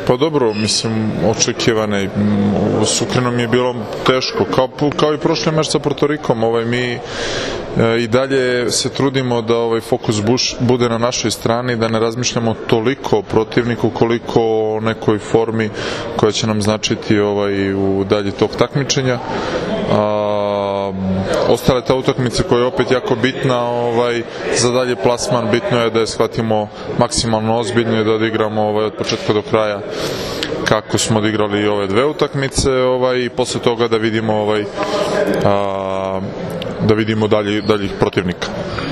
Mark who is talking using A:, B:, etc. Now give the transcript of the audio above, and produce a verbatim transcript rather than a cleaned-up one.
A: Pa dobro, mislim, očekivane. Sukreno mi je bilo teško, kao, kao i prošli meč sa Portorikom. Ovaj, mi e, i dalje se trudimo da ovaj fokus buš, bude na našoj strani, da ne razmišljamo toliko o protivniku koliko o nekoj formi koja će nam značiti ovaj, u dalji tog takmičenja. A, ostale ta utakmice koja je opet jako bitna ovaj, za dalje plasman, bitno je da je shvatimo maksimalno ozbiljno i da odigramo ovaj, od početka do kraja kako smo odigrali ove dve utakmice ovaj, i posle toga da vidimo ovaj, a, da vidimo dalje, daljih protivnika.